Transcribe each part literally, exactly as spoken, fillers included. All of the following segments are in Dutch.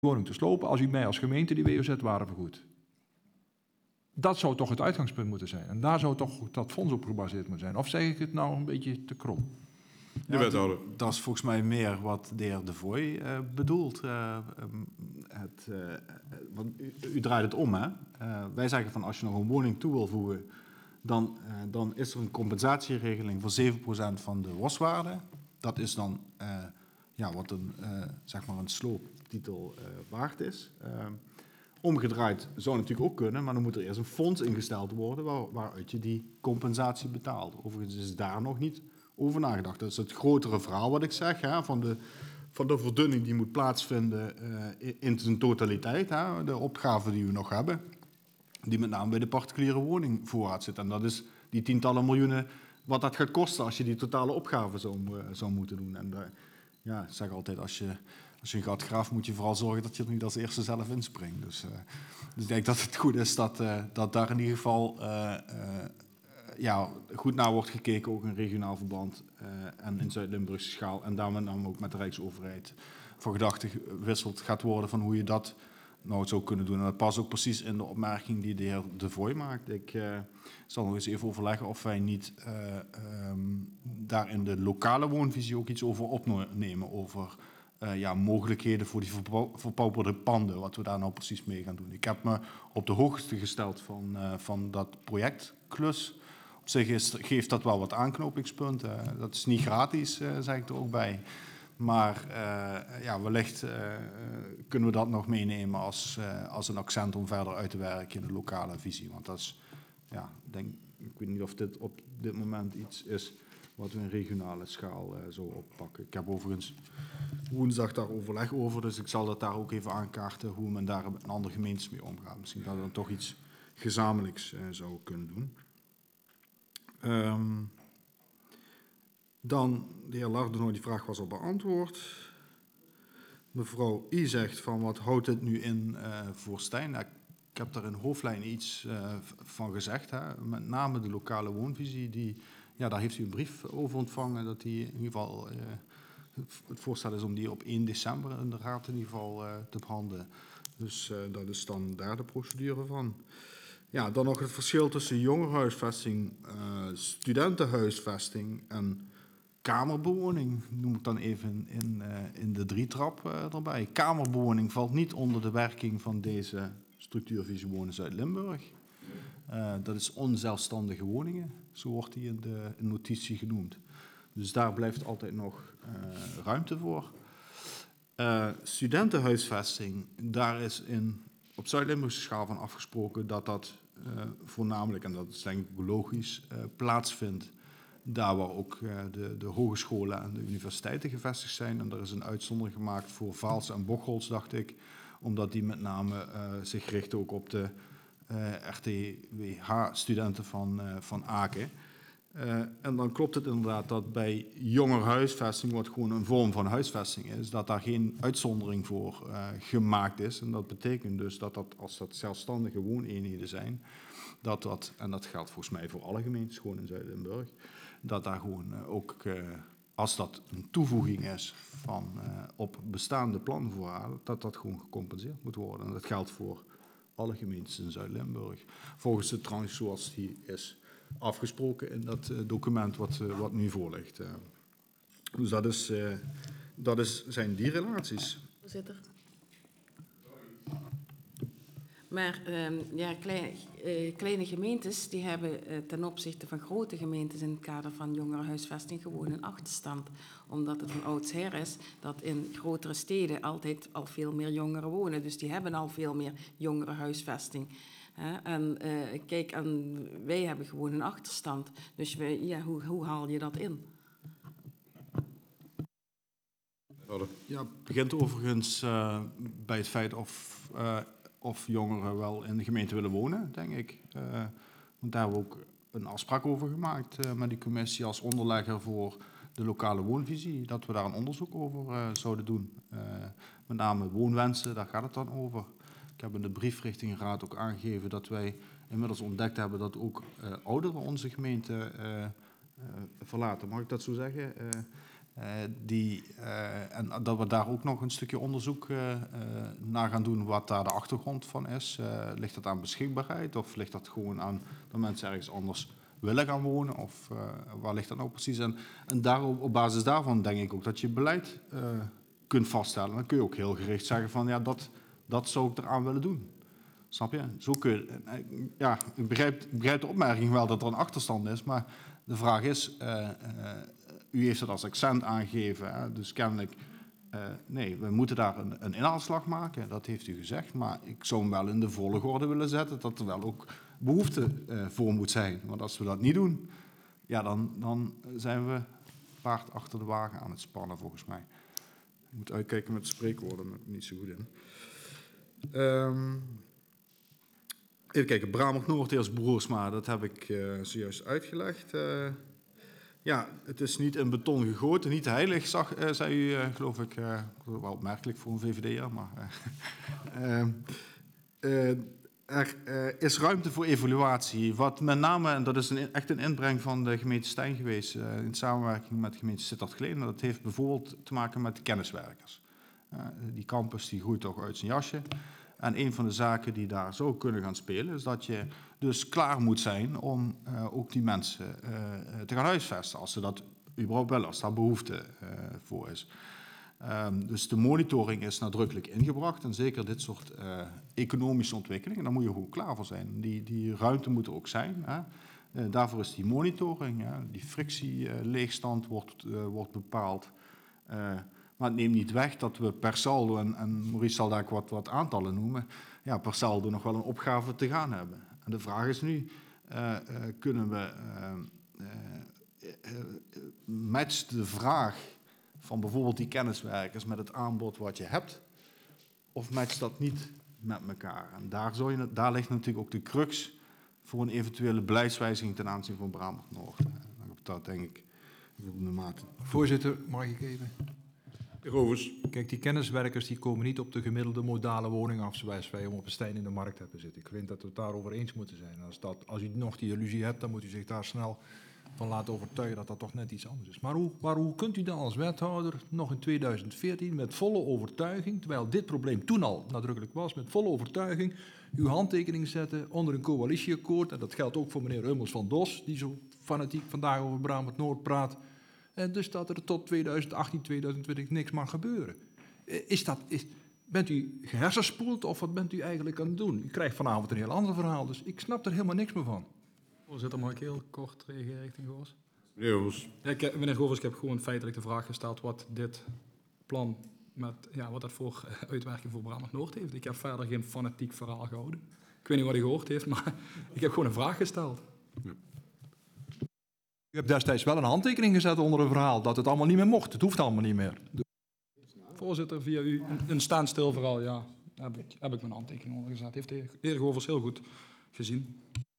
woning te slopen als u mij als gemeente die W O Z-waarde vergoedt. Dat zou toch het uitgangspunt moeten zijn. En daar zou toch dat fonds op gebaseerd moeten zijn. Of zeg ik het nou een beetje te krom? Ja, dat, dat is volgens mij meer wat de heer De Vooi uh, bedoelt. Uh, um, het, uh, want u, u draait het om, hè? Uh, wij zeggen van als je nog een woning toe wil voegen, dan, uh, dan is er een compensatieregeling voor zeven procent van de W O S-waarde. Dat is dan uh, ja, wat een, uh, zeg maar een slooptitel uh, waard is. Uh, omgedraaid zou natuurlijk ook kunnen, maar dan moet er eerst een fonds ingesteld worden waar, waaruit je die compensatie betaalt. Overigens is daar nog niet over nagedacht. Dat is het grotere verhaal wat ik zeg, hè, van, de, van de verdunning die moet plaatsvinden uh, in zijn totaliteit. Hè, de opgave die we nog hebben, die met name bij de particuliere woningvoorraad zit. En dat is die tientallen miljoenen wat dat gaat kosten als je die totale opgave zou, uh, zou moeten doen. En uh, ja, ik zeg altijd, als je, als je een gat graaft, moet je vooral zorgen dat je er niet als eerste zelf inspringt. Dus, uh, dus ik denk dat het goed is dat, uh, dat daar in ieder geval Uh, uh, ja, goed naar wordt gekeken, ook in regionaal verband uh, en in Zuid-Limburgse schaal. En daar met name ook met de Rijksoverheid van gedachten gewisseld gaat worden van hoe je dat nou zou kunnen doen. En dat past ook precies in de opmerking die de heer De Vooi maakt. Ik uh, zal nog eens even overleggen of wij niet uh, um, daar in de lokale woonvisie ook iets over opnemen. Over uh, ja, mogelijkheden voor die verpau- verpauperde panden, wat we daar nou precies mee gaan doen. Ik heb me op de hoogte gesteld van, uh, van dat projectklus. Op zich is, geeft dat wel wat aanknopingspunten. Dat is niet gratis, uh, zeg ik er ook bij. Maar uh, ja, wellicht uh, kunnen we dat nog meenemen als, uh, als een accent om verder uit te werken in de lokale visie. Want dat is, ja, denk, ik weet niet of dit op dit moment iets is wat we in regionale schaal uh, zo oppakken. Ik heb overigens woensdag daar overleg over, dus ik zal dat daar ook even aankaarten hoe men daar met andere gemeentes mee omgaat. Misschien dat we dan toch iets gezamenlijks uh, zou kunnen doen. Um, dan, de heer Lardenoy, die vraag was al beantwoord. Mevrouw I zegt van wat houdt dit nu in uh, voor Stijn? Nou, ik heb daar in hoofdlijnen iets uh, van gezegd. Hè? Met name de lokale woonvisie, die, ja, daar heeft u een brief over ontvangen. Dat die in ieder geval, uh, het voorstel is om die op één december in de raad in ieder geval uh, te behandelen. Dus uh, dat is dan daar de procedure van. Ja, dan nog het verschil tussen jongerenhuisvesting, uh, studentenhuisvesting en kamerbewoning. Noem ik dan even in, uh, in de drietrap uh, erbij. Kamerbewoning valt niet onder de werking van deze structuurvisie Wonen Zuid-Limburg. Uh, dat is onzelfstandige woningen, zo wordt die in de in notitie genoemd. Dus daar blijft altijd nog uh, ruimte voor. Uh, studentenhuisvesting, daar is in op Zuid-Limburgse schaal van afgesproken dat dat uh, voornamelijk, en dat is denk ik logisch, uh, plaatsvindt daar waar ook uh, de, de hogescholen en de universiteiten gevestigd zijn. En er is een uitzondering gemaakt voor Vaals en Bocholt, dacht ik, omdat die met name uh, zich richten ook op de uh, R T W H-studenten van, uh, van Aken. Uh, en dan klopt het inderdaad dat bij jongerhuisvesting, wat gewoon een vorm van huisvesting is, dat daar geen uitzondering voor uh, gemaakt is. En dat betekent dus dat, dat als dat zelfstandige wooneenheden zijn, dat dat, en dat geldt volgens mij voor alle gemeentes gewoon in Zuid-Limburg, dat daar gewoon uh, ook, uh, als dat een toevoeging is van uh, op bestaande planvoorraden, dat dat gewoon gecompenseerd moet worden. En dat geldt voor alle gemeentes in Zuid-Limburg. Volgens de tranche zoals die is afgesproken in dat uh, document wat, uh, wat nu voorligt. Uh. Dus dat, is, uh, dat is, zijn die relaties. Voorzitter. Maar um, ja, kleine, uh, kleine gemeentes die hebben uh, ten opzichte van grote gemeentes in het kader van jongerenhuisvesting gewoon een achterstand. Omdat het van oudsher is dat in grotere steden altijd al veel meer jongeren wonen. Dus die hebben al veel meer jongerenhuisvesting. Uh, en uh, kijk, en wij hebben gewoon een achterstand. Dus we, ja, hoe, hoe haal je dat in? Ja, het begint overigens uh, bij het feit of... Uh, of jongeren wel in de gemeente willen wonen, denk ik. Uh, want daar hebben we ook een afspraak over gemaakt uh, met die commissie als onderlegger voor de lokale woonvisie, dat we daar een onderzoek over uh, zouden doen. Uh, met name woonwensen, daar gaat het dan over. Ik heb in de brief richting de raad ook aangegeven dat wij inmiddels ontdekt hebben dat ook uh, ouderen onze gemeente uh, uh, verlaten. Mag ik dat zo zeggen? Uh, Uh, die, uh, en dat we daar ook nog een stukje onderzoek uh, uh, naar gaan doen wat daar de achtergrond van is. Uh, ligt dat aan beschikbaarheid of ligt dat gewoon aan dat mensen ergens anders willen gaan wonen? Of uh, waar ligt dat nou precies? En, en daarop, op basis daarvan denk ik ook dat je beleid uh, kunt vaststellen. Dan kun je ook heel gericht zeggen van ja, dat, dat zou ik eraan willen doen. Snap je? Zo kun je, ja, ik begrijp, ik begrijp de opmerking wel dat er een achterstand is, maar de vraag is, uh, uh, u heeft het als accent aangegeven, hè? Dus kennelijk, uh, nee, we moeten daar een, een inhaalslag maken, dat heeft u gezegd, maar ik zou hem wel in de volgorde willen zetten, dat er wel ook behoefte uh, voor moet zijn. Want als we dat niet doen, ja, dan, dan zijn we paard achter de wagen aan het spannen, volgens mij. Ik moet uitkijken met spreekwoorden, maar ik ben niet zo goed in. Um, Even kijken, Brabant-Noord eerst Broersma, dat heb ik uh, zojuist uitgelegd. Uh, ja, het is niet in beton gegoten, niet heilig, zag, uh, zei u, uh, geloof ik. Uh, wel opmerkelijk voor een V V D'er, maar... Uh, uh, uh, er uh, is ruimte voor evaluatie. Wat met name, en dat is een, echt een inbreng van de gemeente Stijn geweest, uh, in samenwerking met de gemeente Sittard-Geleen, dat heeft bijvoorbeeld te maken met de kenniswerkers. Uh, die campus die groeit toch uit zijn jasje. En een van de zaken die daar zou kunnen gaan spelen, is dat je dus klaar moet zijn om uh, ook die mensen uh, te gaan huisvesten, als ze dat überhaupt willen, als daar behoefte uh, voor is. Um, dus de monitoring is nadrukkelijk ingebracht en zeker dit soort uh, economische ontwikkelingen, daar moet je gewoon klaar voor zijn. Die, die ruimte moet er ook zijn. Hè. Uh, daarvoor is die monitoring, hè. Die frictieleegstand uh, wordt, uh, wordt bepaald. Uh, Maar het neemt niet weg dat we per saldo, en, en Maurice zal daar wat, wat aantallen noemen, ja, per saldo nog wel een opgave te gaan hebben. En de vraag is nu, uh, uh, kunnen we, uh, uh, uh, matcht de vraag van bijvoorbeeld die kenniswerkers met het aanbod wat je hebt, of matcht dat niet met elkaar? En daar, zou je, daar ligt natuurlijk ook de crux voor een eventuele beleidswijziging ten aanzien van Brabant-Noord. Dat denk ik op de mate. Voorzitter, mag ik even? Rovers. Kijk, die kenniswerkers die komen niet op de gemiddelde modale woning af, zoals wij hem op een Stijn in de markt hebben zitten. Ik vind dat we het daarover eens moeten zijn. Als, dat, als u nog die illusie hebt, dan moet u zich daar snel van laten overtuigen dat dat toch net iets anders is. Maar hoe, maar hoe kunt u dan als wethouder nog in tweeduizend veertien met volle overtuiging, terwijl dit probleem toen al nadrukkelijk was, met volle overtuiging uw handtekening zetten onder een coalitieakkoord, en dat geldt ook voor meneer Hummels van Dos, die zo fanatiek vandaag over Brabant-Noord praat, en dus dat er tot tweeduizend achttien, tweeduizend twintig niks mag gebeuren. Is dat, is, bent u gehersenspoeld of wat bent u eigenlijk aan het doen? U krijgt vanavond een heel ander verhaal, dus ik snap er helemaal niks meer van. Voorzitter, mag ik heel kort reageren richting Govers? Meneer Rovers. Ja, ik, meneer Govers, ik heb gewoon feitelijk de vraag gesteld wat dit plan, met, ja, wat dat voor uitwerking voor Brabant-Noord heeft. Ik heb verder geen fanatiek verhaal gehouden. Ik weet niet wat hij gehoord heeft, maar ik heb gewoon een vraag gesteld. Ja. U hebt destijds wel een handtekening gezet onder een verhaal dat het allemaal niet meer mocht. Het hoeft allemaal niet meer. Voorzitter, via u een, een standstil verhaal, ja, heb ik, heb ik mijn handtekening onder gezet. Heeft de heer Govers heel goed gezien.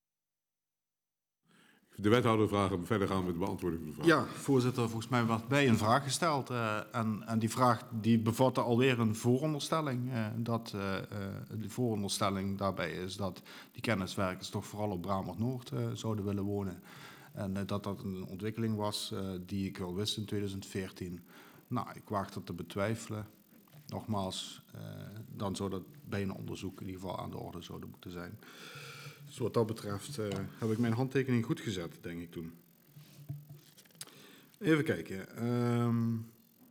De wethouder vragen om verder gaan met de beantwoording van de vraag. Ja, voorzitter, volgens mij werd bij een vraag gesteld. Uh, en, en die vraag die bevatte alweer een vooronderstelling. Uh, dat uh, uh, de vooronderstelling daarbij is dat die kenniswerkers toch vooral op Brabant-Noord uh, zouden willen wonen. En uh, dat dat een ontwikkeling was uh, die ik wel wist in tweeduizend veertien. Nou, ik waag dat te betwijfelen. Nogmaals, uh, dan zou dat bij een onderzoek in ieder geval aan de orde zouden moeten zijn. Dus wat dat betreft uh, heb ik mijn handtekening goed gezet, denk ik toen. Even kijken. Um,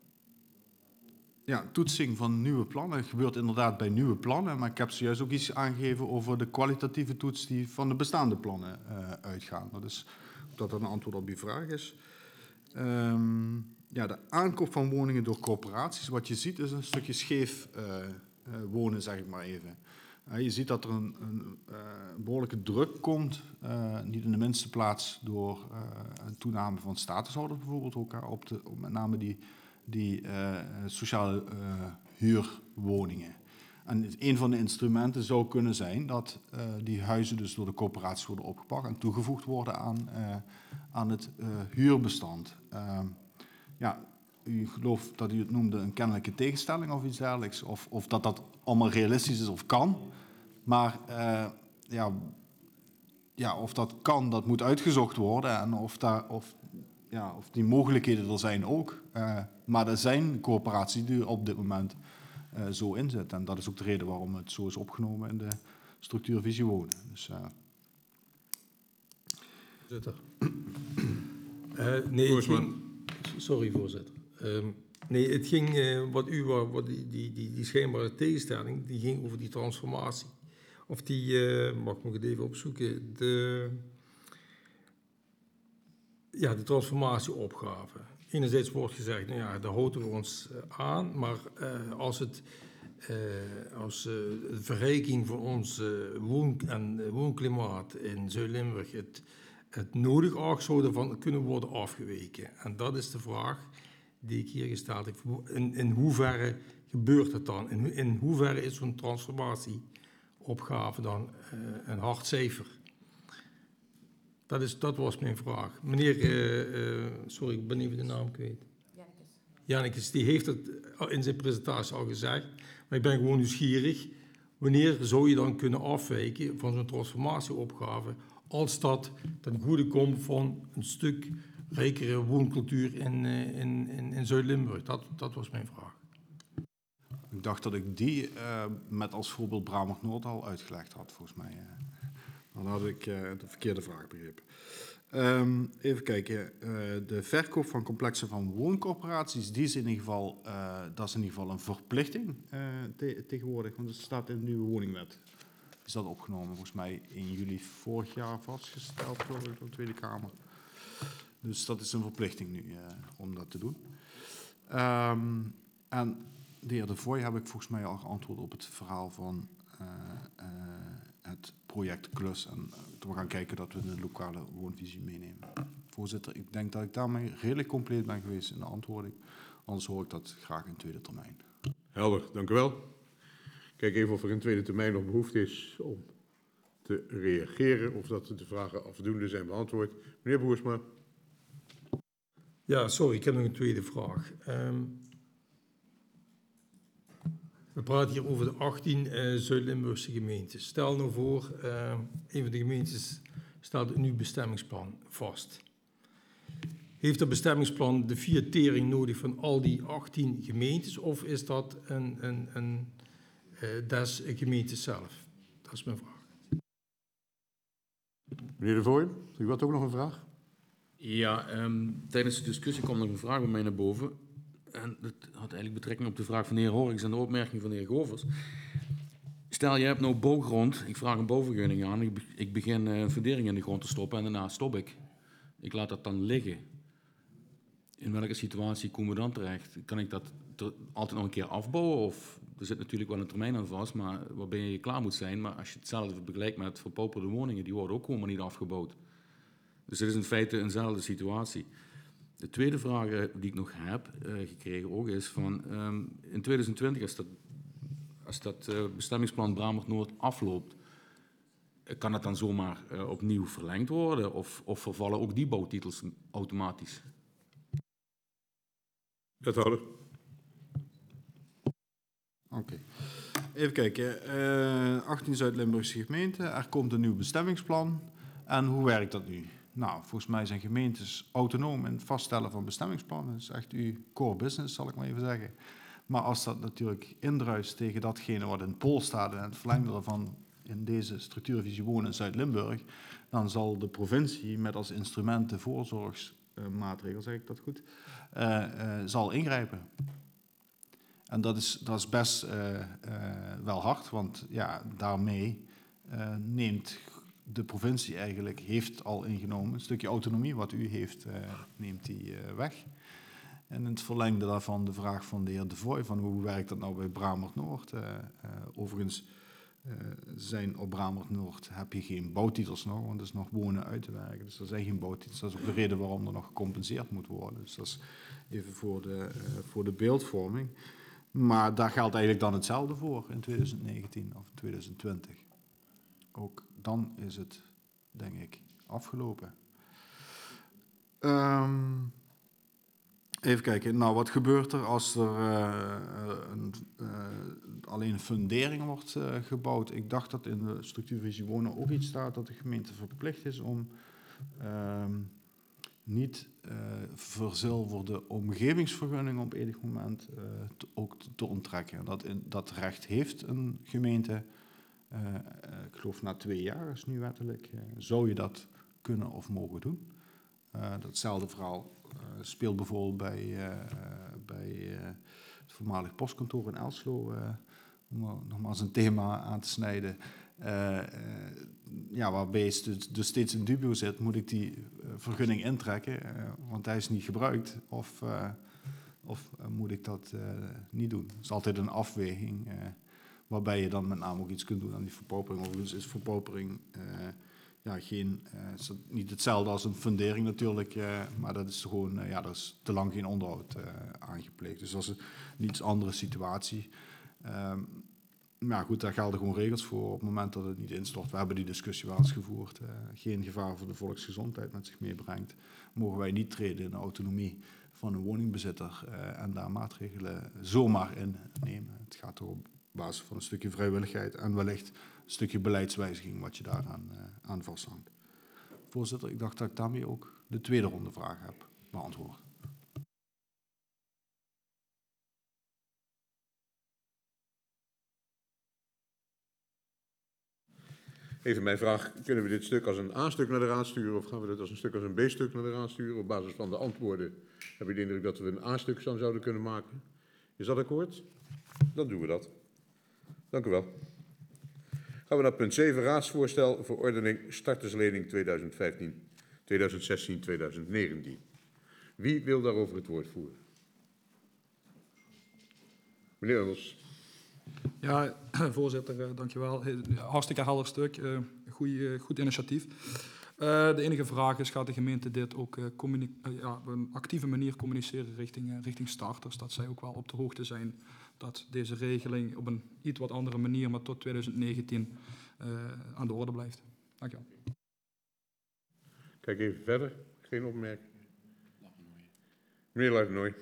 ja, toetsing van nieuwe plannen. Het gebeurt inderdaad bij nieuwe plannen, maar ik heb zojuist ook iets aangegeven over de kwalitatieve toets die van de bestaande plannen uh, uitgaan. Dat is dat dat een antwoord op die vraag is. Um, ja, de aankoop van woningen door corporaties. Wat je ziet is een stukje scheef uh, uh, wonen, zeg ik maar even. Uh, je ziet dat er een, een uh, behoorlijke druk komt, uh, niet in de minste plaats door uh, een toename van statushouders bijvoorbeeld, ook uh, op, de, op met name die, die uh, sociale uh, huurwoningen. En een van de instrumenten zou kunnen zijn dat uh, die huizen dus door de corporaties worden opgepakt en toegevoegd worden aan, uh, aan het uh, huurbestand. Uh, ja, u gelooft dat u het noemde een kennelijke tegenstelling of iets dergelijks, of, of dat dat allemaal realistisch is of kan. Maar uh, ja, ja, of dat kan, dat moet uitgezocht worden. En of, daar, of ja, of die mogelijkheden er zijn ook. Uh, maar er zijn coöperaties die op dit moment uh, zo inzetten. En dat is ook de reden waarom het zo is opgenomen in de structuurvisie wonen. Dus, uh, Voorzitter. Uh, nee, het ging, sorry, voorzitter. Um, nee, het ging, uh, wat u wou, wat die, die, die, die schijnbare tegenstelling, die ging over die transformatie. Of die, uh, mag ik nog even opzoeken, de, ja, de transformatieopgave. Enerzijds wordt gezegd, nou ja, daar houden we ons aan, maar uh, als het uh, als uh, de verrijking van ons uh, woon- en uh, woonklimaat in Zuid-Limburg het het nodig acht zouden van kunnen worden afgeweken. En dat is de vraag die ik hier gesteld heb. In, in hoeverre gebeurt het dan? In, in hoeverre is zo'n transformatieopgave dan uh, een hard cijfer? Dat, is, dat was mijn vraag. Meneer, uh, uh, sorry, ik ben even de naam kwijt. Jannekes. Jannekes, die heeft het in zijn presentatie al gezegd. Maar ik ben gewoon nieuwsgierig. Wanneer zou je dan kunnen afwijken van zo'n transformatieopgave als dat ten goede komt van een stuk rijkere wooncultuur in, in, in, in Zuid-Limburg? Dat, dat was mijn vraag. Ik dacht dat ik die uh, met als voorbeeld Bramert-Noord al uitgelegd had, volgens mij. Uh. Dan had ik uh, de verkeerde vraag begrepen. Um, even kijken. Uh, de verkoop van complexen van wooncorporaties, die is in ieder geval, uh, dat is in ieder geval een verplichting uh, te tegenwoordig, want het staat in de nieuwe woningwet. Is dat opgenomen, volgens mij in juli vorig jaar vastgesteld door de Tweede Kamer. Dus dat is een verplichting nu uh, om dat te doen. Um, en de heer De Vooi heb ik volgens mij al geantwoord op het verhaal van uh, uh, het project Klus. En uh, we gaan kijken dat we de lokale woonvisie meenemen. Voorzitter, ik denk dat ik daarmee redelijk compleet ben geweest in de antwoording. Anders hoor ik dat graag in tweede termijn. Helder, dank u wel. Kijk even of er in tweede termijn nog behoefte is om te reageren of dat de vragen afdoende zijn beantwoord. Meneer Boersma. Ja, sorry, ik heb nog een tweede vraag. Um, we praten hier over de achttien uh, Zuid-Limburgse gemeentes. Stel nou voor, uh, een van de gemeentes staat een nieuw bestemmingsplan vast. Heeft dat bestemmingsplan de fiatering nodig van al die achttien gemeentes of is dat een... een, een Uh, des gemeentes zelf? Dat is mijn vraag. Meneer De Vooi, u had ook nog een vraag? Ja, um, tijdens de discussie kwam nog een vraag bij mij naar boven. En dat had eigenlijk betrekking op de vraag van de heer Horricks en de opmerking van de heer Govers. Stel, je hebt nou bouwgrond, ik vraag een bouwvergunning aan, ik, be ik begin uh, een fundering in de grond te stoppen en daarna stop ik. Ik laat dat dan liggen. In welke situatie komen we dan terecht? Kan ik dat altijd nog een keer afbouwen? Of er zit natuurlijk wel een termijn aan vast, maar waarbij je klaar moet zijn. Maar als je hetzelfde vergelijkt met verpauperde woningen, die worden ook gewoon maar niet afgebouwd. Dus het is in feite eenzelfde situatie. De tweede vraag die ik nog heb uh, gekregen ook is van um, in tweeduizend twintig, als dat, als dat uh, bestemmingsplan Bramert-Noord afloopt, kan dat dan zomaar uh, opnieuw verlengd worden? Of, of vervallen ook die bouwtitels automatisch? Wethouder. Oké. Okay. Even kijken. Uh, achttien Zuid-Limburgse gemeenten. Er komt een nieuw bestemmingsplan. En hoe werkt dat nu? Nou, volgens mij zijn gemeentes autonoom in het vaststellen van bestemmingsplannen. Dat is echt uw core business, zal ik maar even zeggen. Maar als dat natuurlijk indruist tegen datgene wat in het pool staat en het verlengde ervan in deze structuurvisie wonen in Zuid-Limburg, dan zal de provincie met als instrument de voorzorgsmaatregel, zeg ik dat goed, uh, uh, zal ingrijpen. En dat is, dat is best uh, uh, wel hard, want ja, daarmee uh, neemt de provincie eigenlijk, heeft al ingenomen, een stukje autonomie wat u heeft, uh, neemt die uh, weg. En in het verlengde daarvan de vraag van de heer De Vooi, van hoe werkt dat nou bij Bramert-Noord? Uh, uh, overigens uh, zijn op Bramert-Noord heb je geen bouwtitels nog, want er is nog wonen uit te werken. Dus er zijn geen bouwtitels. Dat is ook de reden waarom er nog gecompenseerd moet worden. Dus dat is even voor de, uh, voor de beeldvorming. Maar daar geldt eigenlijk dan hetzelfde voor in twintig negentien of twintig twintig. Ook dan is het, denk ik, afgelopen. Um, even kijken, nou wat gebeurt er als er uh, een, uh, alleen een fundering wordt uh, gebouwd? Ik dacht dat in de structuurvisie wonen ook iets staat dat de gemeente verplicht is om um, niet uh, verzilverde omgevingsvergunning op enig moment uh, te, ook te, te onttrekken. Dat, in, dat recht heeft een gemeente, uh, uh, ik geloof na twee jaar is nu wettelijk, uh, zou je dat kunnen of mogen doen. Uh, datzelfde verhaal uh, speelt bijvoorbeeld bij, uh, bij uh, het voormalig postkantoor in Elslo, uh, om nogmaals een thema aan te snijden. Uh, uh, ja, waarbij je dus, dus steeds in dubio zit, moet ik die uh, vergunning intrekken, uh, want hij is niet gebruikt, of, uh, of uh, moet ik dat uh, niet doen. Het is altijd een afweging, uh, waarbij je dan met name ook iets kunt doen aan die verpaupering. Overigens is verpaupering uh, ja, geen, uh, is niet hetzelfde als een fundering natuurlijk, uh, maar dat is gewoon, uh, ja, dat is te lang geen onderhoud uh, aangepleegd. Dus dat is een iets andere situatie. Um, Maar goed, daar gelden gewoon regels voor op het moment dat het niet instort. We hebben die discussie wel eens gevoerd. Uh, geen gevaar voor de volksgezondheid met zich meebrengt. Mogen wij niet treden in de autonomie van een woningbezitter uh, en daar maatregelen zomaar in nemen. Het gaat toch op basis van een stukje vrijwilligheid en wellicht een stukje beleidswijziging wat je daaraan uh, aan vasthangt. Voorzitter, ik dacht dat ik daarmee ook de tweede ronde vragen heb beantwoord. Even mijn vraag, kunnen we dit stuk als een A-stuk naar de raad sturen of gaan we dit als een stuk als een B-stuk naar de raad sturen? Op basis van de antwoorden heb ik de indruk dat we een A-stuk dan zouden kunnen maken. Is dat akkoord? Dan doen we dat. Dank u wel. Gaan we naar punt zeven, raadsvoorstel verordening starterslening tweeduizend vijftien, tweeduizend zestien, tweeduizend negentien. Wie wil daarover het woord voeren? Meneer Engels. Ja, voorzitter, dankjewel. Hartstikke helder stuk, uh, goeie, goed initiatief. Uh, de enige vraag is, gaat de gemeente dit ook uh, uh, ja, op een actieve manier communiceren richting, uh, richting starters, dat zij ook wel op de hoogte zijn dat deze regeling op een iets wat andere manier, maar tot tweeduizend negentien uh, aan de orde blijft. Dankjewel. Kijk even verder, geen opmerking. Meneer Luijtenooij.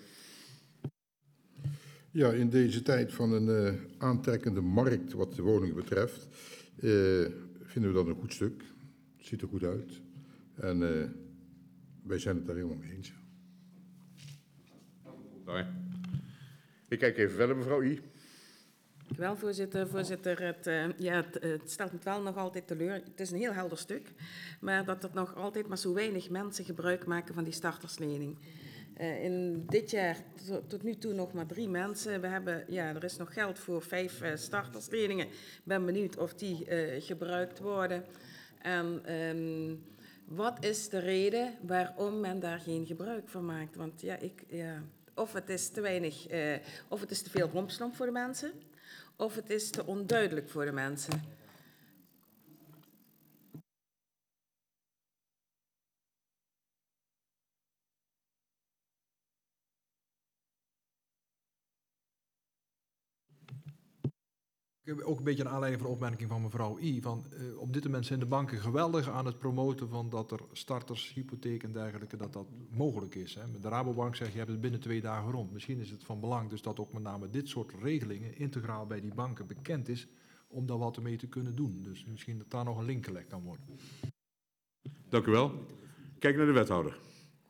Ja, in deze tijd van een uh, aantrekkende markt wat de woningen betreft, uh, vinden we dat een goed stuk. Het ziet er goed uit. En uh, wij zijn het daar helemaal mee eens. Nee. Ik kijk even verder, mevrouw I. Wel, voorzitter. Voorzitter, het, uh, ja, het, het stelt me wel nog altijd teleur. Het is een heel helder stuk, maar dat er nog altijd maar zo weinig mensen gebruik maken van die starterslening. Uh, in dit jaar tot, tot nu toe nog maar drie mensen. We hebben, ja, er is nog geld voor vijf uh, startersleningen. Ik ben benieuwd of die uh, gebruikt worden. En um, wat is de reden waarom men daar geen gebruik van maakt? Want ja, ik, ja, of het is te weinig, uh, of het is te veel rompslomp voor de mensen, of het is te onduidelijk voor de mensen. Ook een beetje een aanleiding van de opmerking van mevrouw I. Van, uh, op dit moment zijn de banken geweldig aan het promoten van dat er starters, hypotheek en dergelijke, dat dat mogelijk is. Hè. Met de Rabobank zegt, je hebt het binnen twee dagen rond. Misschien is het van belang dus dat ook met name dit soort regelingen integraal bij die banken bekend is, om daar wat mee te kunnen doen. Dus misschien dat daar nog een link gelegd kan worden. Dank u wel. Kijk naar de wethouder.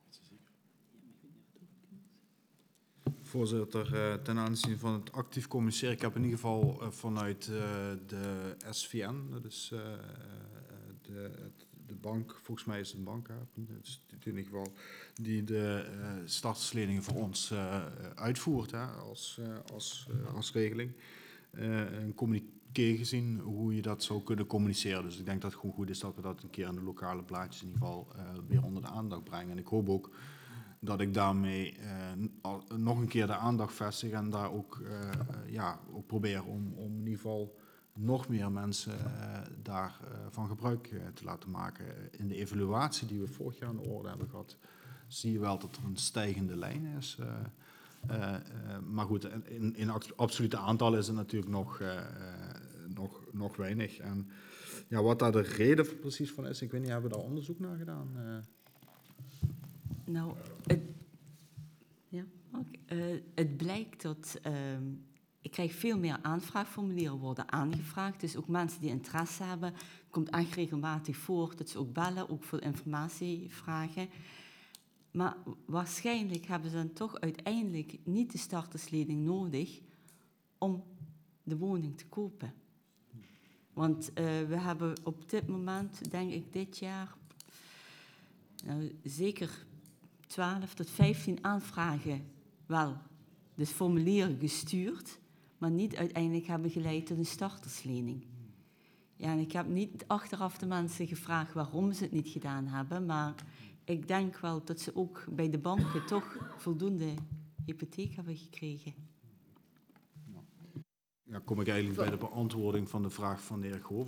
Voorzitter, uh, ten aanzien van het actief communiceren, ik heb in ieder geval uh, vanuit uh, de S V N, dat is uh, de, de bank, volgens mij is het een bank, dus in ieder geval, die de uh, startersleningen voor ons uh, uitvoert hè, als, uh, als, uh, als regeling. Uh, een communiqué gezien hoe je dat zou kunnen communiceren. Dus ik denk dat het gewoon goed is dat we dat een keer aan de lokale blaadjes in ieder geval uh, weer onder de aandacht brengen. En ik hoop ook dat ik daarmee uh, nog een keer de aandacht vestig en daar ook, uh, ja, ook probeer om, om in ieder geval nog meer mensen uh, daarvan uh, van gebruik uh, te laten maken. In de evaluatie die we vorig jaar aan de orde hebben gehad, zie je wel dat er een stijgende lijn is. Uh, uh, uh, maar goed, in, in absolute aantallen is het natuurlijk nog, uh, nog, nog weinig. En ja, wat daar de reden precies van is, ik weet niet, hebben we daar onderzoek naar gedaan? Uh, Nou, het, ja, okay. uh, het blijkt dat uh, ik krijg veel meer aanvraagformulieren worden aangevraagd. Dus ook mensen die interesse hebben, het komt echt regelmatig voor dat ze ook bellen, ook voor informatie vragen. Maar waarschijnlijk hebben ze dan toch uiteindelijk niet de starterslening nodig om de woning te kopen. Want uh, we hebben op dit moment, denk ik dit jaar, nou, zeker twaalf tot vijftien aanvragen wel, dus formulieren gestuurd, maar niet uiteindelijk hebben geleid tot een starterslening. Ja, en ik heb niet achteraf de mensen gevraagd waarom ze het niet gedaan hebben, maar ik denk wel dat ze ook bij de banken toch voldoende hypotheek hebben gekregen. Ja, kom ik eigenlijk bij de beantwoording van de vraag van de heer Goof.